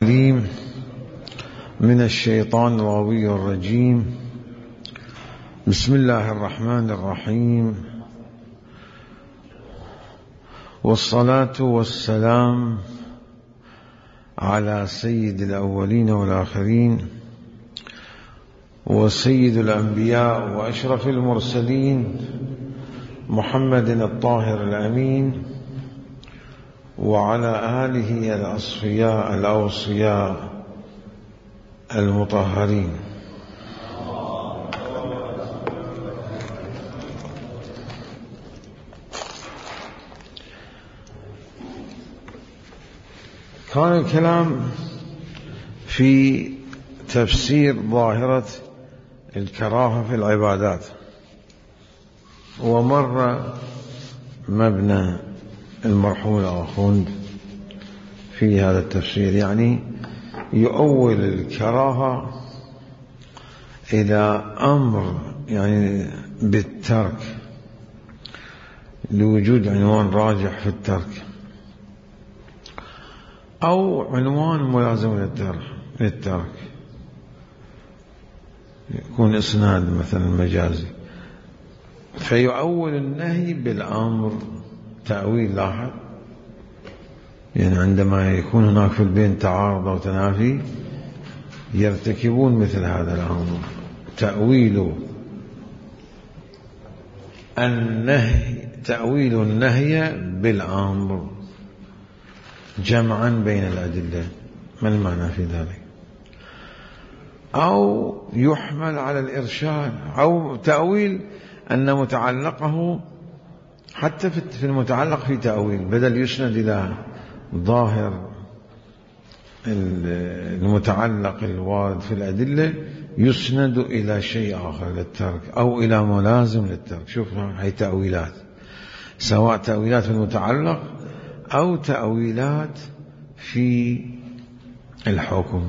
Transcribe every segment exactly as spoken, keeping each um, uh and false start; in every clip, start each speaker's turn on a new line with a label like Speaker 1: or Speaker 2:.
Speaker 1: من الشيطان الغوي الرجيم. بسم الله الرحمن الرحيم، والصلاة والسلام على سيد الأولين والآخرين وسيد الأنبياء وأشرف المرسلين محمد الطاهر الأمين وعلى آله الأصفياء الأوصياء المطهرين. كان الكلام في تفسير ظاهرة الكراهة في العبادات، ومر مبنى المرحوم الآخوند في هذا التفسير، يعني يؤول الكراهة إلى أمر يعني بالترك لوجود عنوان راجح في الترك، أو عنوان ملازم للترك يكون إسناد مثلا مجازي، فيؤول النهي بالأمر تأويل لاحظ. يعني عندما يكون هناك في البين تعارض أو تنافي يرتكبون مثل هذا الأمر، تأويل النهي تأويل النهي بالأمر جمعا بين الأدلة. ما المعنى في ذلك؟ أو يحمل على الإرشاد، أو تأويل أن متعلقه حتى في المتعلق في تأويل بدل يسند إلى ظاهر المتعلق الوارد في الأدلة يسند إلى شيء آخر للترك أو إلى ملازم للترك. شوف هي تأويلات، سواء تأويلات في المتعلق أو تأويلات في الحكم.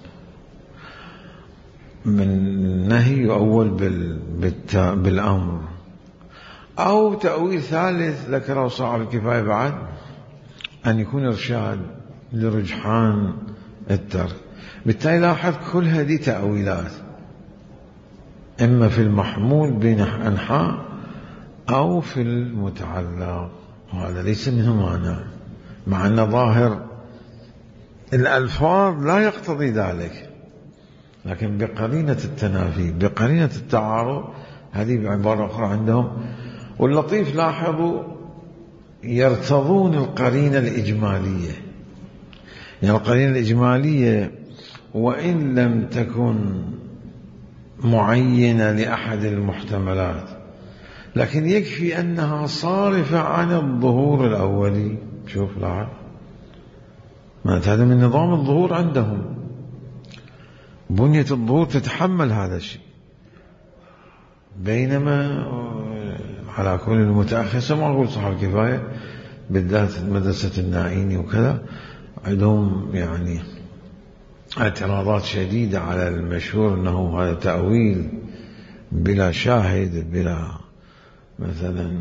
Speaker 1: من النهي يؤول بالأمر، أو تأويل ثالث ذكره صاحب الكفاية بعد أن يكون إرشاد لرجحان الترك. بالتالي لاحظ كل هذه تأويلات إما في المحمول بين أنحاء أو في المتعلق، وهذا ليس منه معنى، مع أن ظاهر الألفاظ لا يقتضي ذلك، لكن بقرينة التنافي بقرينة التعارض هذه بعبارة أخرى عندهم. واللطيف لاحظوا يرتضون القرينة الإجمالية، يعني القرينة الإجمالية وإن لم تكن معينة لأحد المحتملات لكن يكفي أنها صارفة عن الظهور الأولي. شوف لاحظ، ما هذا من نظام الظهور عندهم، بنية الظهور تتحمل هذا الشيء، بينما على كل المتأخر ما أقول صاحب الكفاية بالذات مدرسة الناعيني وكذا عندهم يعني اعتراضات شديدة على المشهور أنه هذا تأويل بلا شاهد بلا مثلا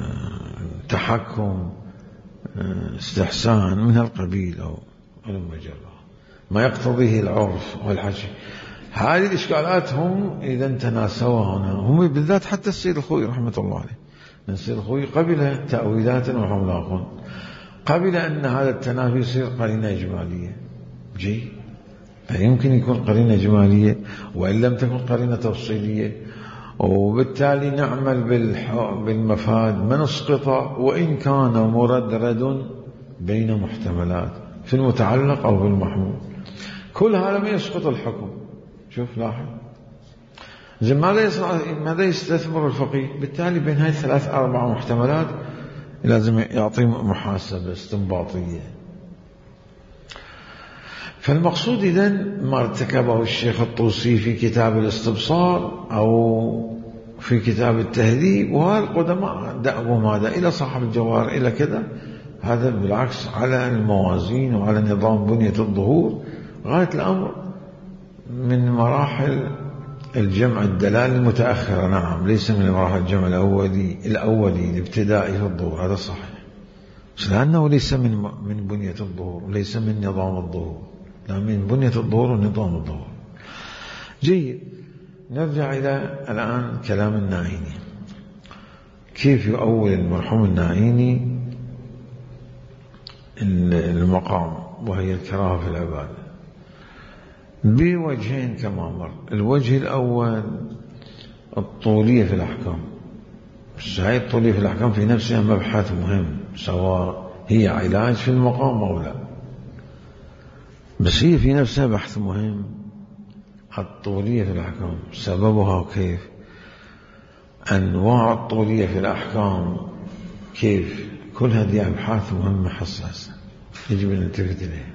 Speaker 1: تحكم استحسان من هالقبيل أو المجرة ما يقتضيه العرف والحكي. هذه الإشكالات هم إذا تناسوها هنا هم بالذات، حتى السيد الخوي رحمة الله عليه، السيد الخوي قبل تأويلات وحملاقون، قبل أن هذا التنافي يصير قرينة إجمالية. جي يمكن يكون قرينة إجمالية وإن لم تكن قرينة تفصيلية، وبالتالي نعمل بالمفاد ما نسقطه وإن كان مردرد بين محتملات في المتعلق أو في المحمول. كل هذا ما يسقط الحكم. شوف لاحظ زي ماذا يصنع، ماذا يستثمر الفقيه؟ بالتالي بين هاي الثلاث أربع محتملات لازم يعطي محاسبة استنباطية. فالمقصود إذن ما ارتكبه الشيخ الطوسي في كتاب الاستبصار أو في كتاب التهذيب، والقدماء دأبوا ماذا إلى صاحب الجوار إلى كذا، هذا بالعكس على الموازين وعلى نظام بنية الظهور غاية الأمر من مراحل الجمع الدلالي المتأخرة. نعم ليس من مراحل الجمع الأولي الأولي الابتدائي في الظهور، هذا صحيح، لأنه ليس من من بنية الظهور وليس من نظام الظهور. من بنية الظهور ونظام الظهور. جيد، نرجع إلى الآن كلام الناعيني، كيف يؤول المرحوم الناعيني المقام وهي الكراهة في العبادة بوجهين كما مر. الوجه الأول الطولية في الأحكام. هذه الطولية في الأحكام في نفسها مبحث مهم، سواء هي علاج في المقام أو لا، بس هي في نفسها بحث مهم. الطولية في الأحكام سببها وكيف، أنواع الطولية في الأحكام كيف، كل هذه أبحاث مهمة حساسة يجب أن نلتفت إليها.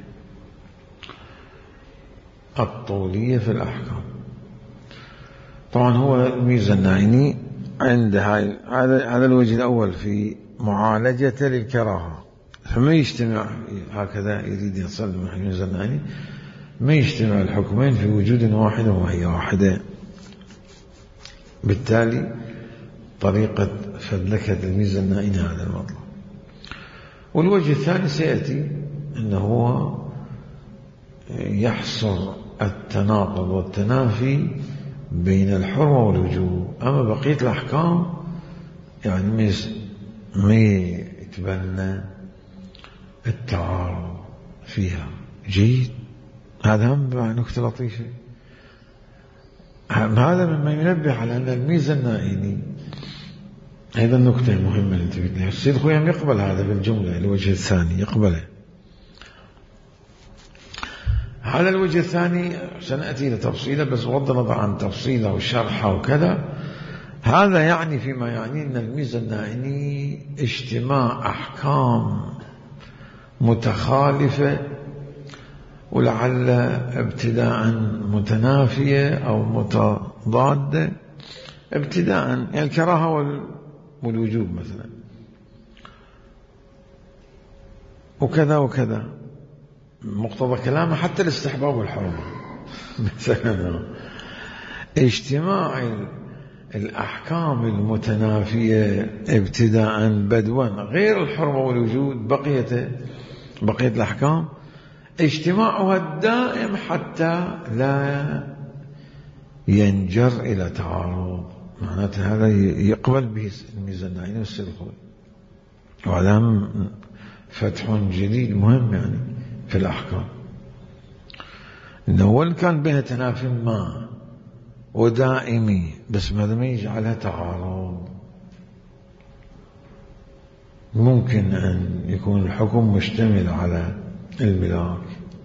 Speaker 1: الطولية في الأحكام طبعا هو الميزة الناعيني عند هذا الوجه الأول في معالجة للكراهة، فما يجتمع هكذا يريد يصل الميزة الناعيني، ما يجتمع الحكمين في وجود واحد وهي واحدة. بالتالي طريقة فدلكة الميزة الناعيني هذا المطلب. والوجه الثاني سيأتي أنه هو يحصر التناقض والتنافي بين الحرمة والوجوب. أما بقية الأحكام يعني ما يتبنى التعارض فيها. جيد، هذا هم نكتة لطيفة. هذا مما ينبه على أن الميزة الناعيني هذا النكتة المهمة اللي تريد لها. السيد خويم يقبل هذا بالجملة، الوجه الثاني يقبله. هذا الوجه الثاني سنأتي لتفصيله، بس بغض النظر عن تفصيله وشرحه وكذا، هذا يعني فيما يعني أن الميزة الناعيني اجتماع أحكام متخالفة ولعل ابتداء متنافية أو متضادة ابتداء، يعني الكراهة والوجوب مثلا، وكذا وكذا مقتضى كلامه حتى الاستحباب والحرمة مثلا. اجتماع الأحكام المتنافية ابتداء بدوا غير الحرمة والوجود، بقية بقية الأحكام اجتماعها الدائم حتى لا ينجر إلى تعارض. معناته هذا يقبل به الميزة الناعيني والسيد الخوي، وهذا فتح جديد مهم يعني في الأحكام، إنه وإن كان بها تنافي ما ودائمي، بس ماذا ما يجعلها تعارض. ممكن أن يكون الحكم مشتمل على الملاك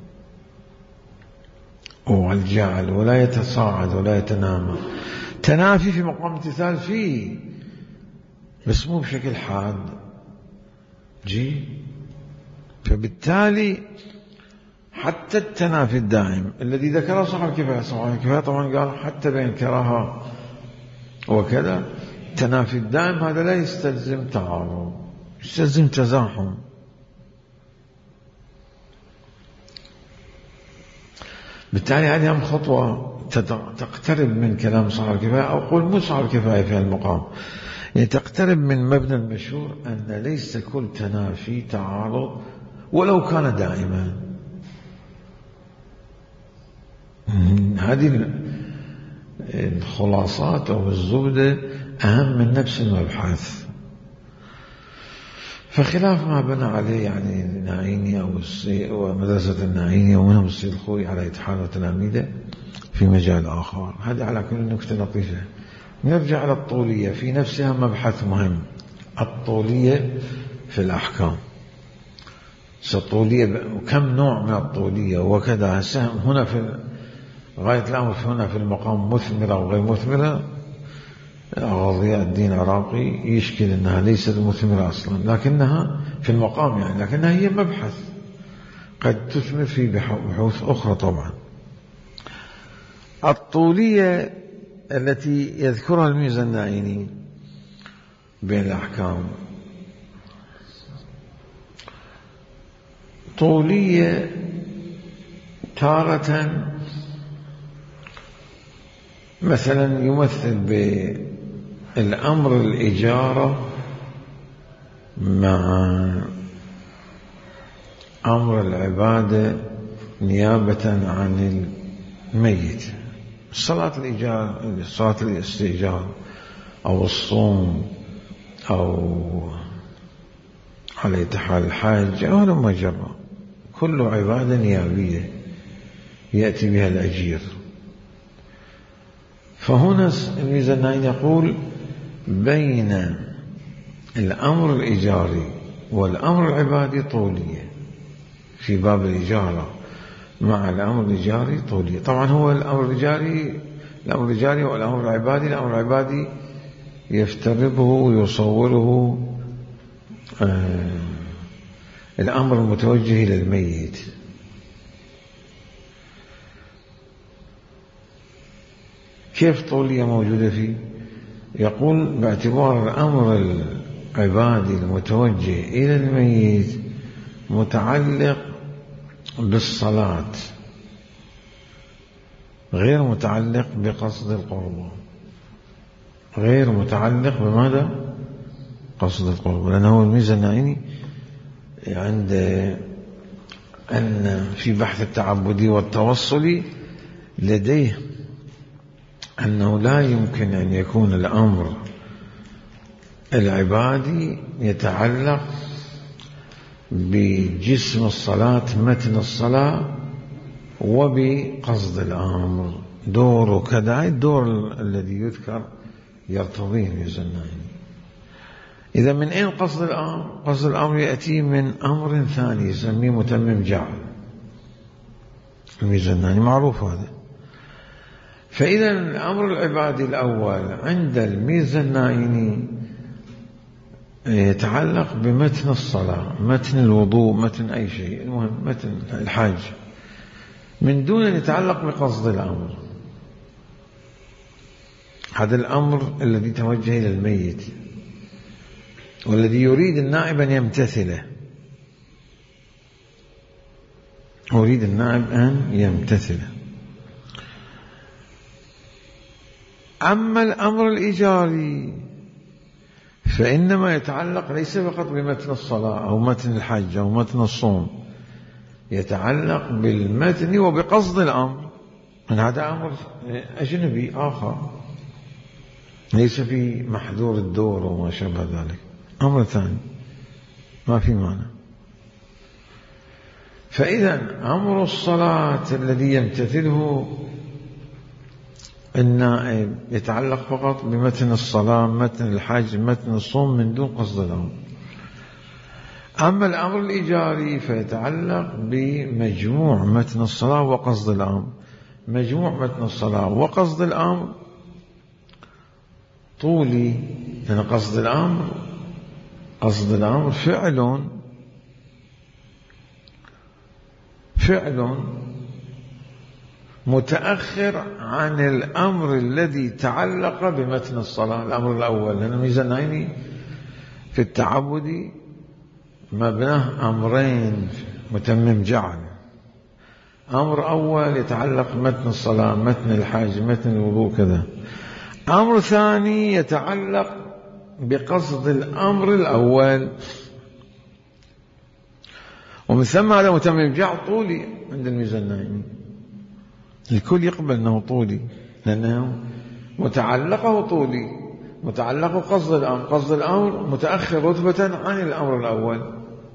Speaker 1: والجعل ولا يتصاعد ولا يتنامى، تنافي في مقام امتثال فيه بس مو بشكل حاد. جي، فبالتالي حتى التنافي الدائم الذي ذكره صاحب الكفاية، صاحب الكفاية طبعا قال حتى بين كراهة وكذا، التنافي الدائم هذا لا يستلزم تعارض، يستلزم تزاحم. بالتالي هذه هم خطوة تقترب من كلام صاحب الكفاية، أو قول مو صاحب الكفاية في المقام، يعني تقترب من مبنى المشهور أن ليس كل تنافي تعارض ولو كان دائما. هذه الخلاصات أو الزبدة أهم من نفس المبحث. فخلاف ما بنى عليه يعني الناعيني أو ومدرسة الناعيني ومنهم السيد الخوي على إتحاد وتلاميذه في مجال آخر. هذه على كل نكتة لطيفة. نرجع إلى الطولية في نفسها مبحث مهم، الطولية في الأحكام. الطولية وكم نوع من الطولية وكذا. هنا في غاية الأمر هنا في المقام مثمرة وغير مثمرة. ضياء الدين العراقي يشكل أنها ليست مثمرة أصلا، لكنها في المقام يعني، لكنها هي مبحث قد تثمر في بحوث أخرى. طبعا الطولية التي يذكرها الميزة الناعيني بين الأحكام، طولية تارة مثلا يمثل بالأمر الإجارة مع أمر العبادة نيابة عن الميت. صلاة الإيجار، صلاة الاستئجار أو الصوم أو على حال الحاج أو لما جرى، كل عبادة نيابية يأتي بها الأجير. فهنا الميزانين يقول بين الأمر الإيجاري والأمر العبادي طولية في باب الإجارة، مع الأمر الإيجاري طولية. طبعا هو الأمر الإيجاري الأمر الإيجاري والأمر العبادي، الأمر العبادي يفترضه ويصوره آه الأمر المتوجه إلى الميت. كيف طولية موجودة فيه؟ يقول باعتبار الأمر العبادي المتوجه إلى الميت متعلق بالصلاة، غير متعلق بقصد القربان، غير متعلق بماذا؟ قصد القربان. لأنه الميزانين عند أن في بحث التعبدي والتوصلي لديه أنه لا يمكن أن يكون الأمر العبادي يتعلق بجسم الصلاة، متن الصلاة، وبقصد الأمر دور كذا. الدور الذي يذكر يرتضيه الميزانين. إذا من أين قصد الأمر؟ قصد الأمر يأتي من أمر ثاني يسميه متمم جعل. الميزانين معروف هذا. فإذا الأمر العبادي الأول عند الميزانين يتعلق بمتن الصلاة، متن الوضوء، متن أي شيء، المهم متن الحاج، من دون أن يتعلق بقصد الأمر. هذا الأمر الذي توجه إلى الميت والذي يريد النائب أن يمتثله، يريد النائب أن يمتثله. أما الأمر الإيجاري فإنما يتعلق ليس فقط بمتن الصلاة أو متن الحج أو متن الصوم، يتعلق بالمتن وبقصد الأمر. من هذا أمر أجنبي آخر ليس في محذور الدور وما شابه ذلك، أمر ثاني ما في معنى. فإذا أمر الصلاة الذي يمتثله النائب يتعلق فقط بمتن الصلاة، متن الحج، متن الصوم، من دون قصد الأمر. أما الأمر الإيجاري فيتعلق بمجموع متن الصلاة وقصد الأمر. مجموع متن الصلاة وقصد الأمر طولي، لأن قصد الأمر قصد الأمر فعل فعل متأخر عن الأمر الذي تعلق بمتن الصلاة، الأمر الأول. لأن الميزانين في التعبد مبناه أمرين متمم جعل. أمر أول يتعلق بمتن الصلاة، متن الحاج، متن الوضوء كذا. أمر ثاني يتعلق بقصد الأمر الأول، ومن ثم هذا متمم جعل طولي عند الميزانين. الكل يقبل أنه طولي لأنه متعلقه طولي، متعلقه قصد الأمر، قصد الأمر متأخر رتبة عن الأمر الأول،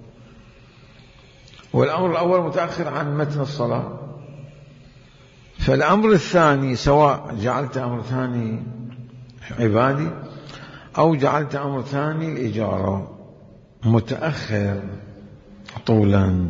Speaker 1: والأمر الأول متأخر عن متن الصلاة. فالأمر الثاني سواء جعلت أمر ثاني عبادي أو جعلت أمر ثاني الإجارة متأخر طولا،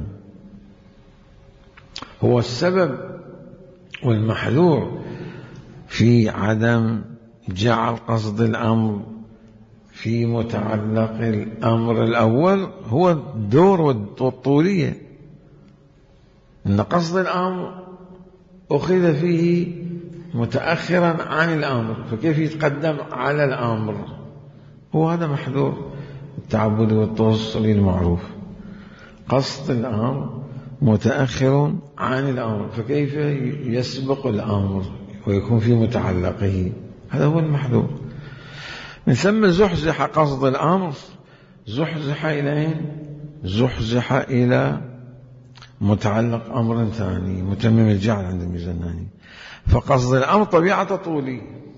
Speaker 1: هو السبب والمحذور في عدم جعل قصد الأمر في متعلق الأمر الأول هو الدور والطولية. إن قصد الأمر أخذ فيه متأخرا عن الأمر، فكيف يتقدم على الأمر؟ هو هذا محذور التعبد والتوصل المعروف. قصد الأمر متأخر عن الأمر، فكيف يسبق الأمر ويكون في متعلقه؟ هذا هو المحذور. من ثم زحزح قصد الأمر، زحزح إلى أين؟ زحزح إلى متعلق أمر ثاني متمم الجعل عند الميزاناني. فقصد الأمر طبيعة طولي،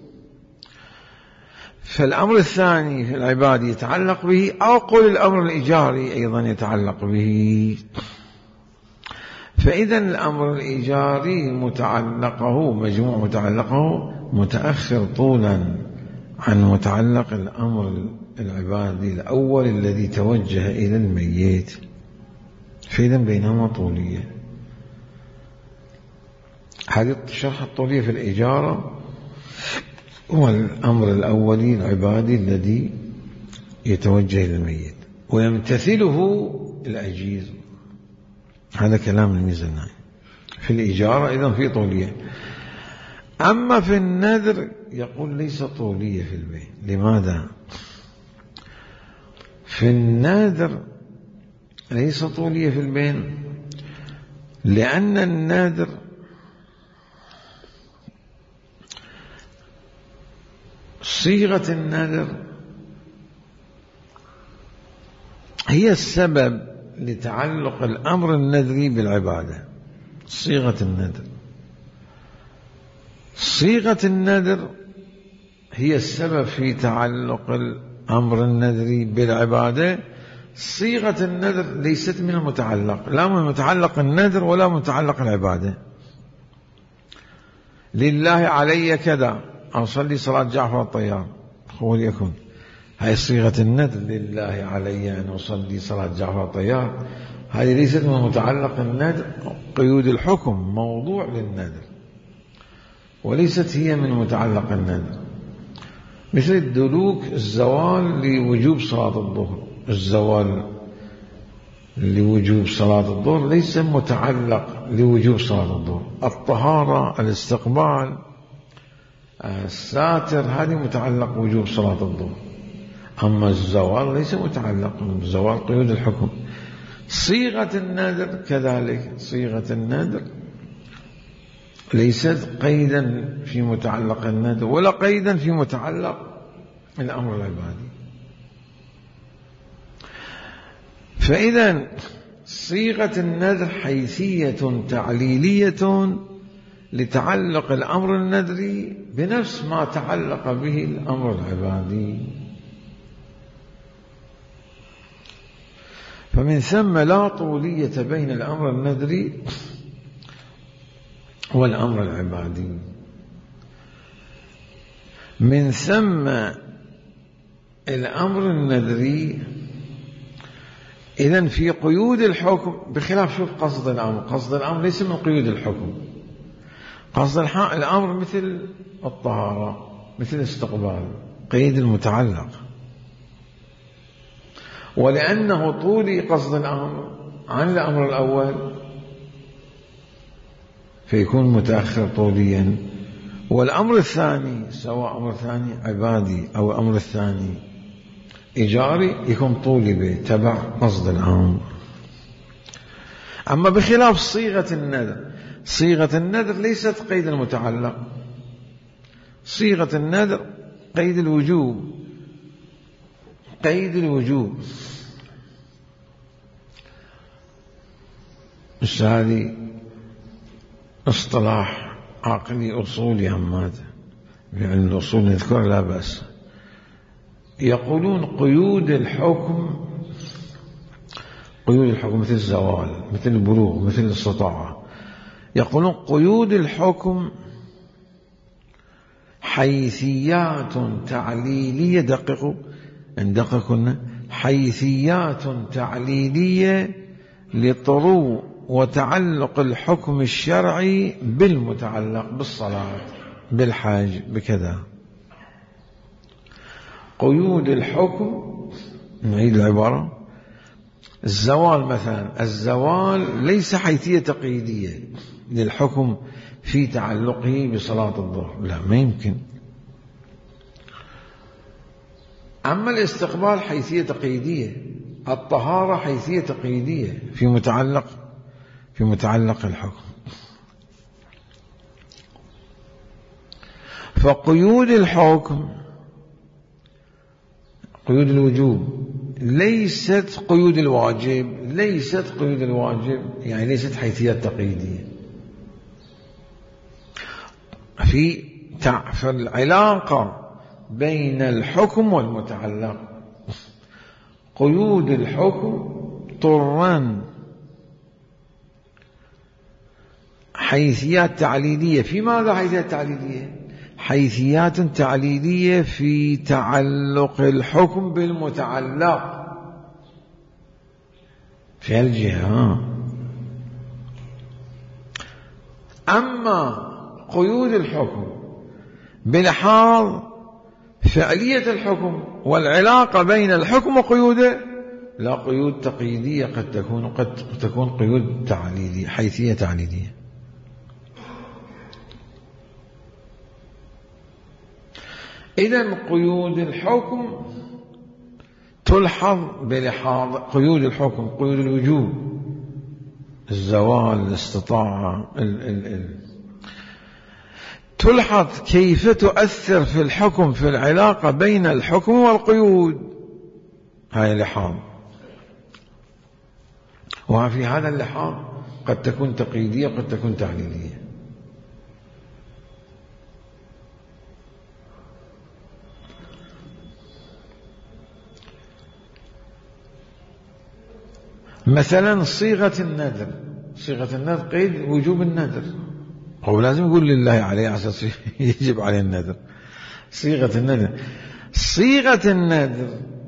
Speaker 1: فالأمر الثاني في العباد يتعلق به، أو قول الأمر الإيجاري أيضا يتعلق به. فإذا الأمر الإيجاري متعلقه مجموع متعلقه متأخر طولا عن متعلق الأمر العبادي الأول الذي توجه إلى الميت، فإذا بينهما طولية. هذه شرح الطولية في الإجارة هو الأمر الأولي العبادي الذي يتوجه إلى الميت ويمتثله الأجير. هذا كلام الميزاني في الإجارة، إذن في طولية. أما في النذر يقول ليس طولية في البيع. لماذا؟ في النذر ليس طولية في البين، لأن النذر صيغة النذر هي السبب لتعلق الأمر النذري بالعبادة. صيغة النذر صيغة النذر هي السبب في تعلق الأمر النذري بالعبادة. صيغة النذر ليست من المتعلق، لا من متعلق النذر ولا متعلق العبادة. لله علي كذا، أصلي صلاة جعفر الطيار، قول يكن، هاي صيغة النذر، لله علي أن أصلي صلاة جعفر الطيار. هذه ليست من متعلق النذر، قيود الحكم موضوع للنذر وليست هي من متعلق النذر. مثل الدلوك الزوال لوجوب صلاة الظهر، الزوال لوجوب صلاة الظهر ليس متعلق لوجوب صلاة الظهر. الطهارة، الاستقبال، الساتر، هذه متعلق وجوب صلاة الظهر. أما الزوال ليس متعلق، الزوال قيود الحكم. صيغة النذر كذلك، صيغة النذر ليست قيدا في متعلق النذر ولا قيدا في متعلق الأمر العبادي. فإذا صيغة النذر حيثية تعليلية لتعلق الأمر النذري بنفس ما تعلق به الأمر العبادي. فمن ثم لا طولية بين الأمر النذري والأمر العبادي. من ثم الأمر النذري إذن في قيود الحكم، بخلاف شوف قصد الأمر. قصد الأمر ليس من قيود الحكم. قصد الأمر مثل الطهارة، مثل الاستقبال، قيد المتعلق. ولأنه طولي قصد الأمر عن الأمر الأول فيكون متأخر طوليا. والأمر الثاني سواء أمر ثاني عبادي أو أمر الثاني إيجاري يكون طولي به تبع قصد الأمر. أما بخلاف صيغة النذر، صيغة النذر ليست قيد المتعلق، صيغة النذر قيد الوجوب، قيد الوجوب. بس هذه اصطلاح عقلي أصولي عماد، يعني الأصول نذكر لا بأس. يقولون قيود الحكم، قيود الحكم مثل الزوال، مثل البلوغ، مثل الاستطاعة. يقولون قيود الحكم حيثيات تعليلية، دققوا دققوا، حيثيات تعليلية لطرو وتعلق الحكم الشرعي بالمتعلق بالصلاة، بالحاج، بكذا. قيود الحكم، نعيد العبارة، الزوال مثلا، الزوال ليس حيثية تقييدية للحكم في تعلقه بصلاة الظهر، لا ما يمكن. أما الاستقبال حيثية تقييدية، الطهارة حيثية تقييدية في متعلق في متعلق الحكم. فقيود الحكم، قيود الوجوب ليست قيود الواجب، ليست قيود الواجب، يعني ليست حيثيات تقييدية. في في العلاقة بين الحكم والمتعلق، قيود الحكم طرا حيثيات تعليلية. في ماذا حيثيات تعليلية؟ حيثيات تعليلية في تعلق الحكم بالمتعلق في الجهة. أما قيود الحكم بلحاظ فعلية الحكم والعلاقة بين الحكم وقيوده، لا، قيود تقييدية قد تكون قد تكون قيود تعليلية، حيثية تعليلية. إذن قيود الحكم تلحظ بلحاظ قيود الحكم، قيود الوجوب، الزوال، الاستطاعة، ال ال ال تلحظ كيف تؤثر في الحكم في العلاقة بين الحكم والقيود، هاي لحاظ. وفي هذا اللحاظ قد تكون تقييدية قد تكون تعليلية. مثلا صيغة النذر، صيغة النذر قيد وجوب النذر، هو لازم يقول لله عليه على أساس يجب عليه النذر. صيغة النذر، صيغة النذر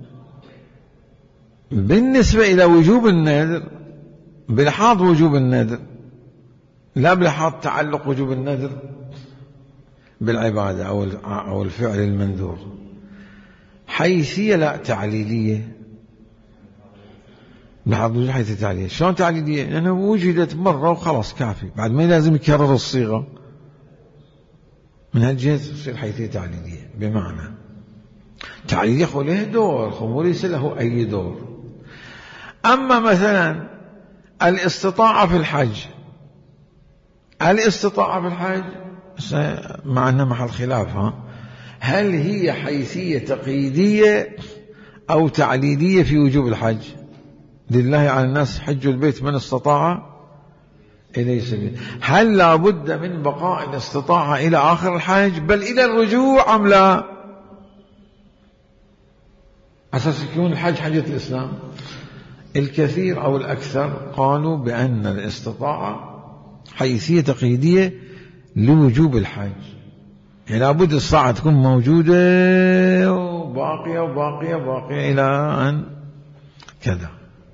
Speaker 1: بالنسبة إلى وجوب النذر بلحاظ وجوب النذر، لا بلحاظ تعلق وجوب النذر بالعبادة أو الفعل المنذور، حيثية لا تعليلية. بلحاظ وجوب حيثية تعليلية. شلون تعليلية؟ لأنها يعني وجدت مرة وخلاص كافي، بعد ما لازم يكرر الصيغة. من هالجهة تصير حيثية تعليلية. بمعنى تعليلية خو له دور، خو ليس له أي دور. أما مثلا الاستطاعة في الحج، الاستطاعة في الحج مع أنها محل خلاف، ها هل هي حيثية تقييدية أو تعليلية في وجوب الحج؟ لله على الناس حج البيت من استطاع إليه سبيل. هل لا بد من بقاء الاستطاعة إلى آخر الحج بل إلى الرجوع أم لا؟ أساس يكون الحج حجة الإسلام. الكثير أو الأكثر قالوا بأن الاستطاعة حيثية تقييدية لوجوب الحج، يعني لابد الساعة تكون موجودة وباقية وباقية وباقية إلى أن كذا.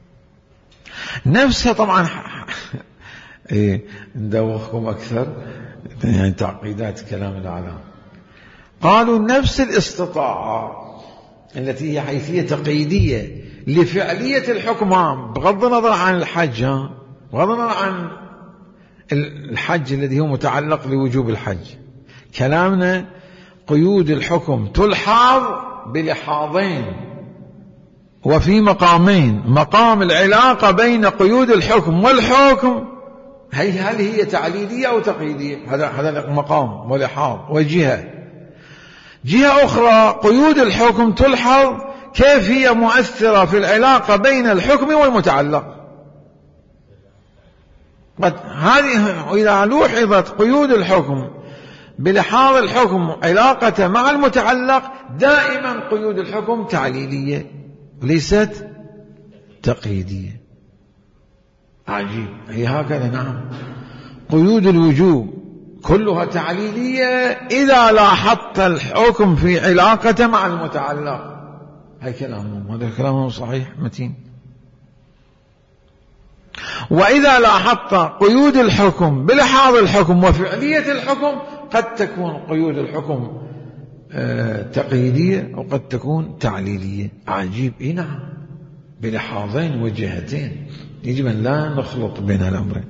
Speaker 1: نفسها طبعا إيه ندوخكم أكثر يعني تعقيدات كلام العلام. قالوا نفس الاستطاعة التي هي حيثية تقييدية لفعلية الحكم بغض النظر عن الحج، بغض النظر عن الحج الذي هو متعلق لوجوب الحج، كلامنا قيود الحكم تلحظ بلحاظين وفي مقامين. مقام العلاقة بين قيود الحكم والحكم، هي هل هي تعليلية أو تقييدية؟ هذا هذا مقام ولحاظ. وجهة جهة أخرى قيود الحكم تلحظ كيف هي مؤثرة في العلاقة بين الحكم والمتعلق. هذه إذا لوحظت قيود الحكم بلحاظ الحكم علاقة مع المتعلق، دائما قيود الحكم تعليلية ليست تقييدية. عجيب، هي هكذا. نعم، قيود الوجوب كلها تعليلية إذا لاحظت الحكم في علاقة مع المتعلق. هاي كلامهم، هذا كلامهم صحيح متين. وإذا لاحظت قيود الحكم بلحاظ الحكم وفعلية الحكم، قد تكون قيود الحكم تقييدية وقد تكون تعليلية. عجيب. إيه نعم، بلحاظين وجهتين، يجب أن لا نخلط بين الأمرين،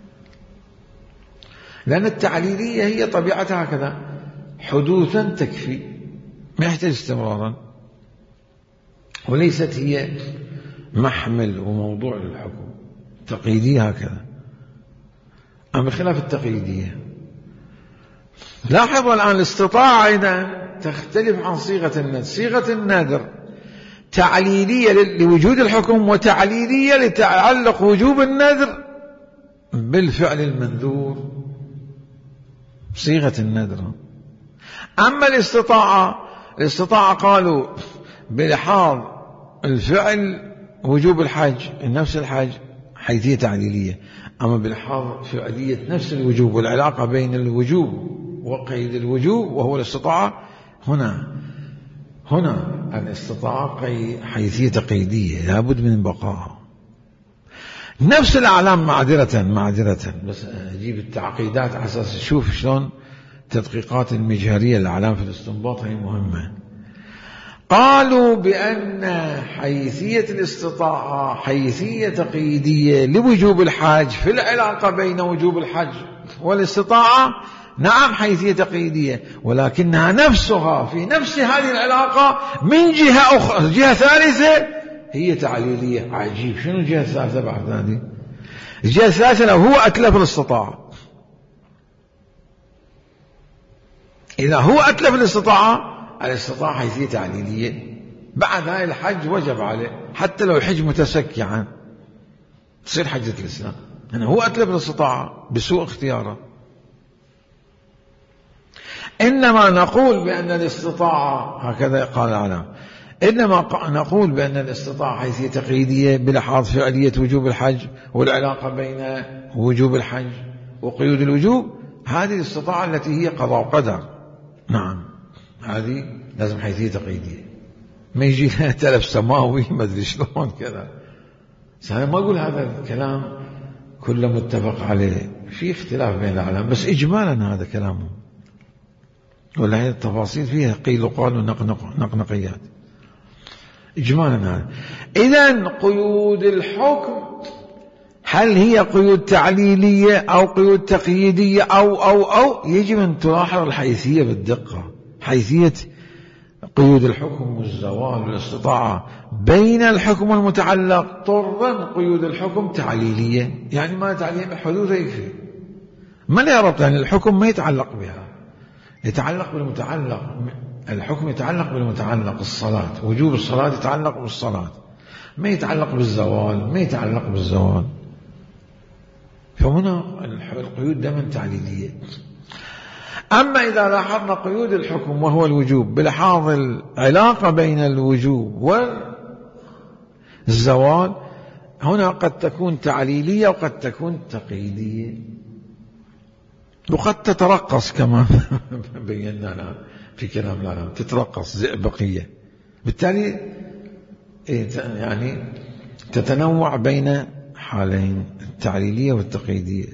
Speaker 1: لأن التعليلية هي طبيعتها هكذا، حدوثا تكفي، ما يحتاج استمرارا، وليست هي محمل وموضوع للحكم. تقييدية هكذا. أما بخلاف التقييدية، لاحظوا الآن الاستطاعة أيضا تختلف عن صيغة النذر. صيغة النذر تعليلية لوجود الحكم وتعليلية لتعلق وجوب النذر بالفعل المنذور صيغة النذر. أما الاستطاعة الاستطاعة قالوا بلحاظ الفعل وجوب الحج نفس الحج حيثية تعليلية، أما بلحاظ فعلية نفس الوجوب والعلاقة بين الوجوب وقيد الوجوب وهو الاستطاعة، هنا هنا الاستطاعة حيثية تقييدية لابد من بقائها. نفس الأعلام معذرة معذرة بس أجيب التعقيدات على أساس تشوف شلون تدقيقات المجهرية الأعلام في الاستنباط هي مهمة. قالوا بأن حيثية الاستطاعة حيثية تقييدية لوجوب الحج في العلاقة بين وجوب الحج والاستطاعة، نعم حيثية تقييدية، ولكنها نفسها في نفس هذه العلاقة من جهة أخرى جهة ثالثة هي تعليلية. عجيب، شنو الجهة الثالثة بعد هذه؟ الجهة الثالثة لو هو أتلف الاستطاعة، إذا هو أتلف الاستطاعة، الاستطاعة حيثية تعليلية، بعد هاي الحج وجب عليه حتى لو الحج متسكعا تصير حجة الإسلام، يعني هو أتلف الاستطاعة بسوء اختياره. إنما نقول بأن الاستطاعة هكذا قال العلماء، إنما نقول بأن الاستطاعة حيثية تقييدية بلحاظ فعلية وجوب الحج والعلاقة بين وجوب الحج وقيود الوجوب، هذه الاستطاعة التي هي قضاء وقدر، نعم هذه لازم حيثية تقييدية، ما يجي لها تلف سماوي ما أدري شلون كذا. أنا ما أقول هذا الكلام كله متفق عليه، في اختلاف بين العلماء، بس إجمالا هذا كلامهم، ولا هي التفاصيل فيها قيل وقال ونقنقيات. إجمالا هذا. إذن قيود الحكم هل هي قيود تعليلية أو قيود تقييدية أو أو أو يجب أن تلاحظ الحيثية بالدقة. حيثية قيود الحكم والزوال والاستطاعة بين الحكم والمتعلق طرا قيود الحكم تعليلية، يعني ما تعليل الحدوث يكفي، ما لا ربط، يعني الحكم ما يتعلق بها، يتعلق بالمتعلق، الحكم يتعلق بالمتعلق، الصلاة وجوب الصلاة يتعلق بالصلاة، ما يتعلق بالزوال، ما يتعلق بالزوال. فهنا القيود دائما تعليلية. أما إذا لاحظنا قيود الحكم وهو الوجوب بلحاظ العلاقة بين الوجوب والزوال، هنا قد تكون تعليلية وقد تكون تقييدية وقد تترقص كما بينا في كلام العلماء، تترقص زئبقية، بالتالي يعني تتنوع بين حالين التعليلية والتقييدية.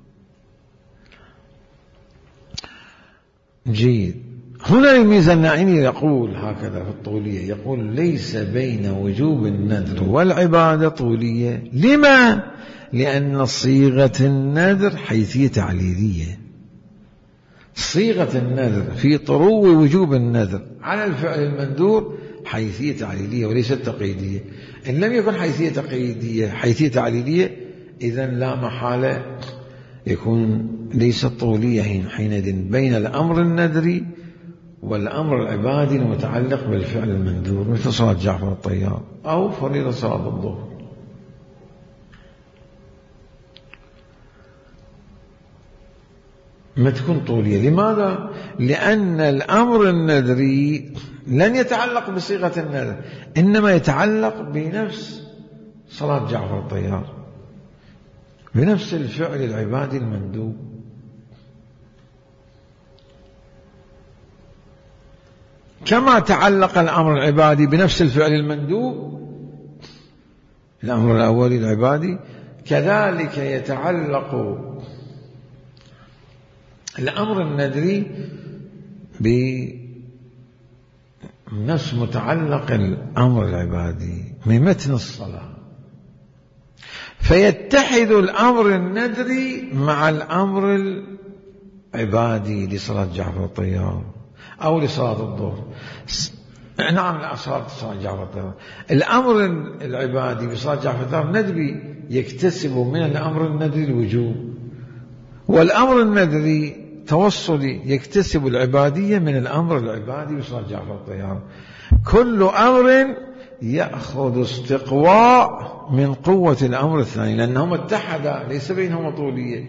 Speaker 1: جيد. هنا الميزة الناعيني يقول هكذا في الطولية، يقول ليس بين وجوب النذر والعبادة طولية. لما؟ لأن صيغة النذر حيثية تعليلية، صيغة النذر في طرو وجوب النذر على الفعل المندور حيثية تعليلية وليست تقييدية. إن لم يكن حيثية تقييدية حيثية تعليلية، إذن لا محالة يكون ليست طولية حينئذ بين الأمر النذري والأمر العبادي المتعلق بالفعل المندور، مثل صلاة جعفر الطيار أو فريضة صلاة الظهر. ما تكون طولية. لماذا؟ لأن الأمر النذري لن يتعلق بصيغة النذر، إنما يتعلق بنفس صلاة جعفر الطيار، بنفس الفعل العبادي المندوب. كما تعلق الأمر العبادي بنفس الفعل المندوب، الأمر الأولي العبادي، كذلك يتعلق الأمر النذري بنفس متعلق الأمر العبادي من متن الصلاة، فيتحد الأمر النذري مع الأمر العبادي لصلاة جعفر الطيار أو لصلاة الظهر. نعم لا صلاة جعفر الطيار، الأمر العبادي بصلاة جعفر الطيار ندبي يكتسب من الأمر النذري الوجوب، والأمر النذري توصلي يكتسب العبادية من الأمر العبادي بصلاة جعفر الطيار. كل أمر يأخذ استقواء من قوة الأمر الثاني، لأنهما اتحدا ليس بينهما طولية،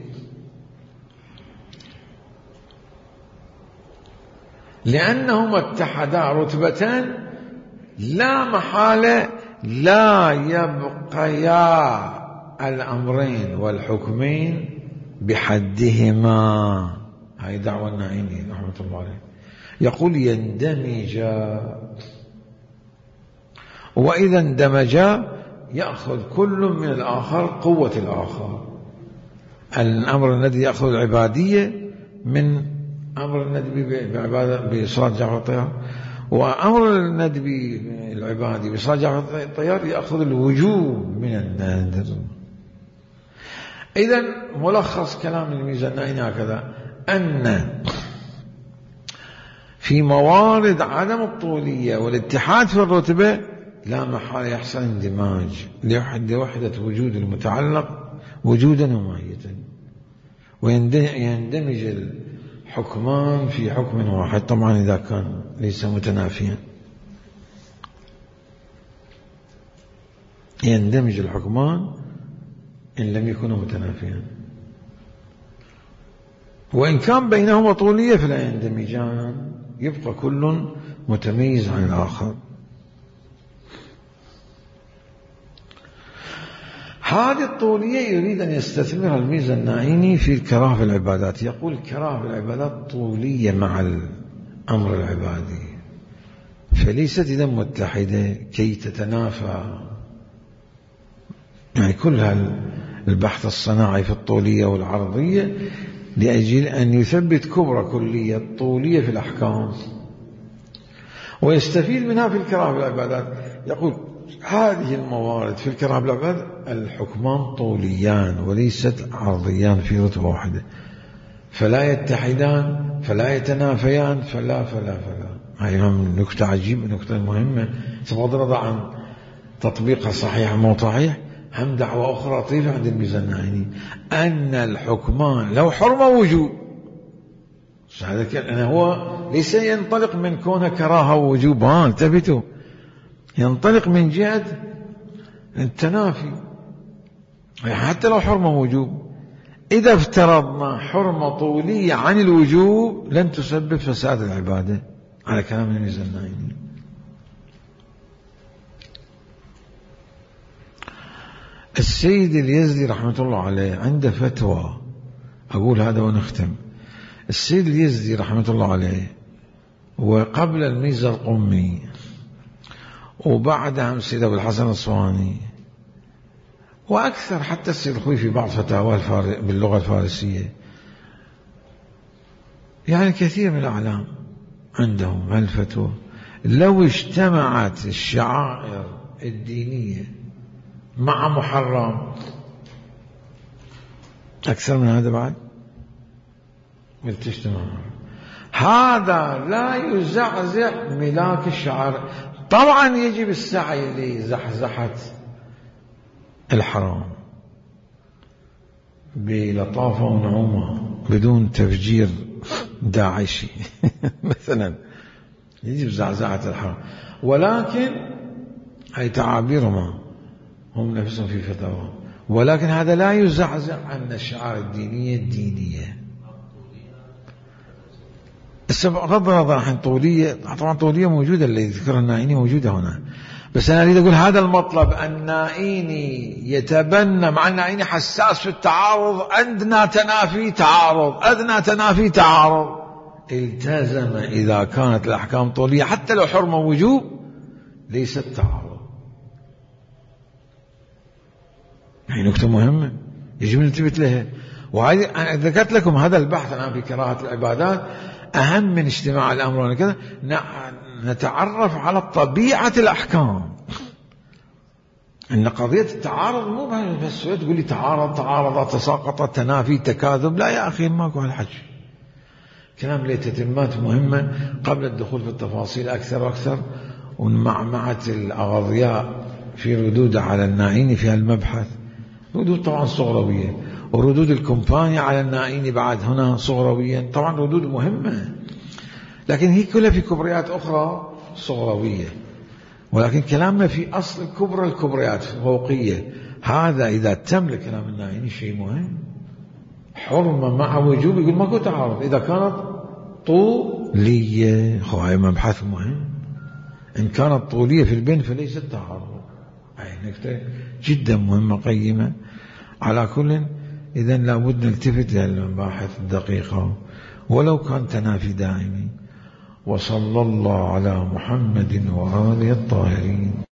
Speaker 1: لأنهما اتحدا رتبتان لا محالة لا يبقيا الأمرين والحكمين بحدهما. هاي دعوة النائيني رحمة الله عليه، يقول يندمجا، وإذا اندمجا يأخذ كل من الآخر قوة الآخر. الأمر الذي يأخذ العبادية من أمر الندبي بصلاة جعفر الطيار، وأمر الندبي العبادي بصلاة جعفر الطيار يأخذ الوجوب من النادر. إذن ملخص كلام الميزان النائيني هكذا، أن في موارد عدم الطولية والاتحاد في الرتبة لا محالة يحصل اندماج لوحدة وجود المتعلق وجودا وماهية، ويندمج الحكمان في حكم واحد، طبعا إذا كان ليس متنافيا. يندمج الحكمان إن لم يكونوا متنافيا، وإن كان بينهما طولية فلا يندمجان، يبقى كل متميز عن الآخر. هذه الطولية يريد أن يستثمرها الميزان النائيني في الكراهة في العبادات. يقول الكراهة في العبادات طولية مع الأمر العبادي، فليست إذا متحدة كي تتنافى. يعني كل البحث الصناعي في الطولية والعرضية لأجل أن يثبت كبرى كلية الطولية في الأحكام ويستفيد منها في الكراهة في العبادات. يقول هذه الموارد في الكراهة في العبادات الحكمان طوليان وليست عرضيان في رتبة واحدة، فلا يتحدان فلا يتنافيان فلا فلا فلا. هاي نكتة عجيبة، نكتة مهمة، بغض النظر عن تطبيقها صحيح أو مو صحيح. هم دعوة أخرى لطيفة عند الميزان النائيني، أن الحكمان لو حرمة وجوب، هذا هو ليس ينطلق من كونه كراهة ووجوب، ها انتبهوا، ينطلق من جهة التنافي. حتى لو حرمة وجوب، إذا افترضنا حرمة طولية عن الوجوب لن تسبب فساد العبادة، على كلام الميزان النائيني. السيد اليزدي رحمة الله عليه عنده فتوى، أقول هذا ونختم. السيد اليزدي رحمة الله عليه وقبل الميزة القمي وبعدها السيد أبو الحسن الصواني وأكثر حتى السيد الخوي في بعض فتاوى باللغة الفارسية، يعني كثير من الأعلام عندهم هالفتوى. لو اجتمعت الشعائر الدينية مع محرم، أكثر من هذا بعد تجتمع، هذا لا يزعزع ملاك الشعائر. طبعا يجب السعي لزحزحة الحرام بلطافة ونعومة بدون تفجير داعشي مثلا، يجب زعزعة الحرام، ولكن هي تعابيرهم هم نفسهم في فتاوى، ولكن هذا لا يزعزع عن الشعائر الدينية الدينية. بغض النظر عن طولية، طبعا طولية موجودة اللي ذكرها النائيني موجودة هنا، بس أنا أريد أقول هذا المطلب. النائيني يتبنى، مع النائيني حساس في التعارض، أدنى تنافي تعارض، أدنى تنافي تعارض، التزم إذا كانت الأحكام طولية حتى لو حرمة وجوب ليست تعارض. هي نكتة مهمة يجب أن ننتبه لها. وهذه أنا ذكرت لكم هذا البحث الآن في كراهة العبادات أهم من اجتماع الأمر وكذا، نتعرف على طبيعة الأحكام. إن قضية التعارض مو بس تقول لي تعارض تعارض تساقط تنافي تكاذب، لا يا أخي ماكو هالحكي. كلام له تتمات مهمة قبل الدخول في التفاصيل أكثر وأكثر. ومعمعة الأغضياء في ردود على النائيني في هالمبحث ردود طبعا صغروية، وردود الكومبانيا على النائيني بعد هنا صغرويا، طبعا ردود مهمة، لكن هي كلها في كبريات أخرى صغروية. ولكن كلامنا في أصل كبرى الكبريات فوقية، هذا إذا تم لكلام النائين شيء مهم. حرمة مع وجوب يقول ماكو تعارض إذا كانت طولية، هاي مبحث مهم. إن كانت طولية في البين فليست تعارض. هاي نكتة جدا مهمة قيمة. على كل إذن لابد نلتفت للمباحث الدقيقة ولو كان تنافي دائمي. وصلى الله على محمد وآله الطاهرين.